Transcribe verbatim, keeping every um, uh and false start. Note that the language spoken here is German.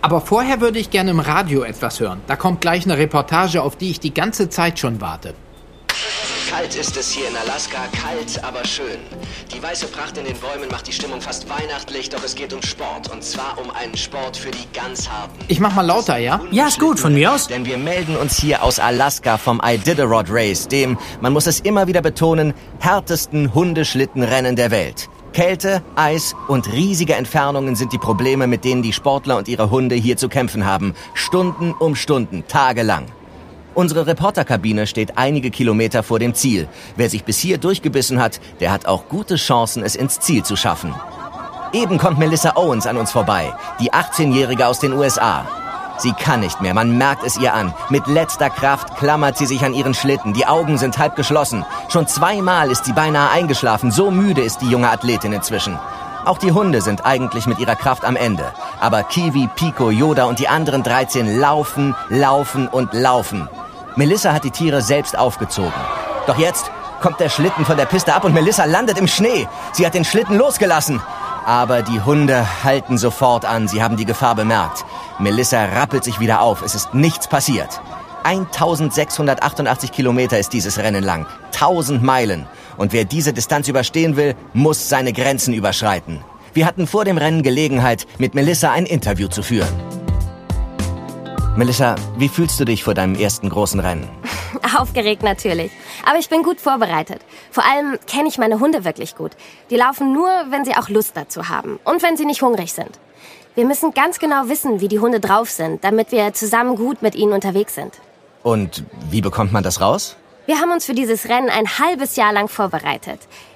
Aber vorher würde ich gerne im Radio etwas hören. Da kommt gleich eine Reportage, auf die ich die ganze Zeit schon warte. Kalt ist es hier in Alaska, kalt, aber schön. Die weiße Pracht in den Bäumen macht die Stimmung fast weihnachtlich, doch es geht um Sport. Und zwar um einen Sport für die ganz Harten. Ich mach mal lauter, ja? Ja, ist gut, von mir aus. Denn wir melden uns hier aus Alaska vom Iditarod Race, dem, man muss es immer wieder betonen, härtesten Hundeschlittenrennen der Welt. Kälte, Eis und riesige Entfernungen sind die Probleme, mit denen die Sportler und ihre Hunde hier zu kämpfen haben. Stunden um Stunden, tagelang. Unsere Reporterkabine steht einige Kilometer vor dem Ziel. Wer sich bis hier durchgebissen hat, der hat auch gute Chancen, es ins Ziel zu schaffen. Eben kommt Melissa Owens an uns vorbei, die achtzehnjährige aus den U S A. Sie kann nicht mehr, man merkt es ihr an. Mit letzter Kraft klammert sie sich an ihren Schlitten. Die Augen sind halb geschlossen. Schon zweimal ist sie beinahe eingeschlafen. So müde ist die junge Athletin inzwischen. Auch die Hunde sind eigentlich mit ihrer Kraft am Ende. Aber Kiwi, Pico, Yoda und die anderen dreizehn laufen, laufen und laufen. Melissa hat die Tiere selbst aufgezogen. Doch jetzt kommt der Schlitten von der Piste ab und Melissa landet im Schnee. Sie hat den Schlitten losgelassen. Aber die Hunde halten sofort an. Sie haben die Gefahr bemerkt. Melissa rappelt sich wieder auf. Es ist nichts passiert. eintausendsechshundertachtundachtzig Kilometer ist dieses Rennen lang. tausend Meilen. Und wer diese Distanz überstehen will, muss seine Grenzen überschreiten. Wir hatten vor dem Rennen Gelegenheit, mit Melissa ein Interview zu führen. Melissa, wie fühlst du dich vor deinem ersten großen Rennen? Aufgeregt natürlich. Aber ich bin gut vorbereitet. Vor allem kenne ich meine Hunde wirklich gut. Die laufen nur, wenn sie auch Lust dazu haben. Und wenn sie nicht hungrig sind. Wir müssen ganz genau wissen, wie die Hunde drauf sind, damit wir zusammen gut mit ihnen unterwegs sind. Und wie bekommt man das raus? Wir haben uns für dieses Rennen ein halbes Jahr lang vorbereitet.